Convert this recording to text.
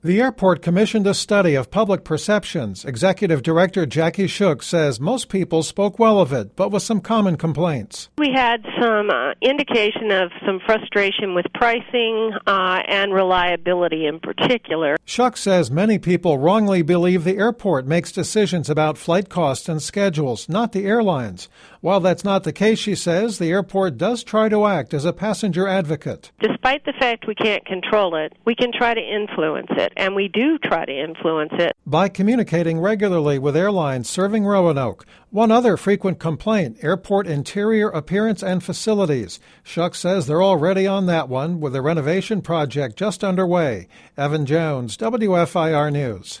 The airport commissioned a study of public perceptions. Executive Director Jackie Shook says most people spoke well of it, but with some common complaints. We had some indication of some frustration with pricing and reliability in particular. Shook says many people wrongly believe the airport makes decisions about flight costs and schedules, not the airlines. While that's not the case, she says, the airport does try to act as a passenger advocate. Despite the fact we can't control it, we can try to influence it, and we do try to influence it. By communicating regularly with airlines serving Roanoke. One other frequent complaint, airport interior appearance and facilities. Shook says they're already on that one with a renovation project just underway. Evan Jones, WFIR News.